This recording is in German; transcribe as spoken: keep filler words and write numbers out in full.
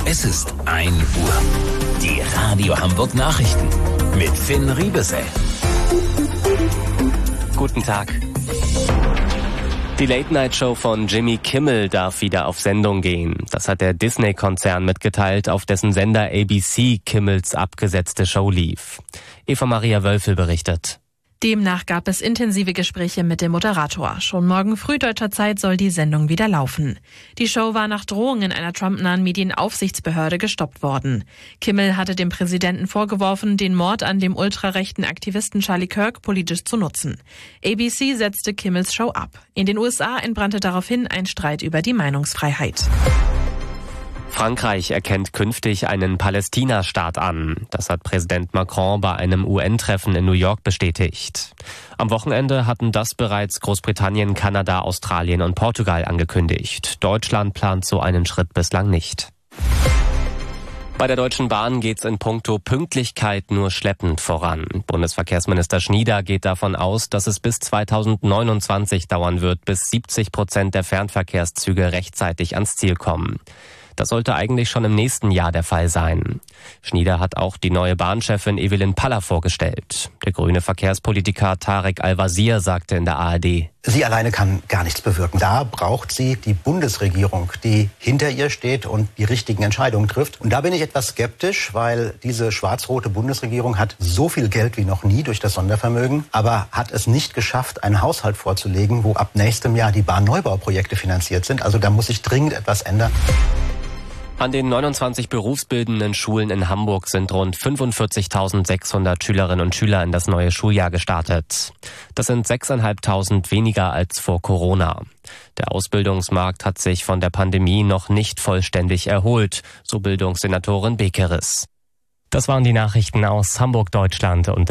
Es ist ein Uhr. Die Radio Hamburg Nachrichten mit Finn Riebesell. Guten Tag. Die Late-Night-Show von Jimmy Kimmel darf wieder auf Sendung gehen. Das hat der Disney-Konzern mitgeteilt, auf dessen Sender A B C Kimmels abgesetzte Show lief. Eva Maria Wölfel berichtet. Demnach gab es intensive Gespräche mit dem Moderator. Schon morgen früh deutscher Zeit soll die Sendung wieder laufen. Die Show war nach Drohungen einer Trump-nahen Medienaufsichtsbehörde gestoppt worden. Kimmel hatte dem Präsidenten vorgeworfen, den Mord an dem ultrarechten Aktivisten Charlie Kirk politisch zu nutzen. A B C setzte Kimmels Show ab. In den U S A entbrannte daraufhin ein Streit über die Meinungsfreiheit. Frankreich erkennt künftig einen Palästina-Staat an. Das hat Präsident Macron bei einem U N-Treffen in New York bestätigt. Am Wochenende hatten das bereits Großbritannien, Kanada, Australien und Portugal angekündigt. Deutschland plant so einen Schritt bislang nicht. Bei der Deutschen Bahn geht's in puncto Pünktlichkeit nur schleppend voran. Bundesverkehrsminister Schnieder geht davon aus, dass es bis zweitausendneunundzwanzig dauern wird, bis siebzig Prozent der Fernverkehrszüge rechtzeitig ans Ziel kommen. Das sollte eigentlich schon im nächsten Jahr der Fall sein. Schnieder hat auch die neue Bahnchefin Evelyn Paller vorgestellt. Der grüne Verkehrspolitiker Tarek Al-Wazir sagte in der A R D: Sie alleine kann gar nichts bewirken. Da braucht sie die Bundesregierung, die hinter ihr steht und die richtigen Entscheidungen trifft. Und da bin ich etwas skeptisch, weil diese schwarz-rote Bundesregierung hat so viel Geld wie noch nie durch das Sondervermögen, aber hat es nicht geschafft, einen Haushalt vorzulegen, wo ab nächstem Jahr die Bahnnneubauprojekte finanziert sind. Also da muss sich dringend etwas ändern. An den neunundzwanzig berufsbildenden Schulen in Hamburg sind rund fünfundvierzigtausendsechshundert Schülerinnen und Schüler in das neue Schuljahr gestartet. Das sind sechstausendfünfhundert weniger als vor Corona. Der Ausbildungsmarkt hat sich von der Pandemie noch nicht vollständig erholt, so Bildungssenatorin Bekeres. Das waren die Nachrichten aus Hamburg, Deutschland und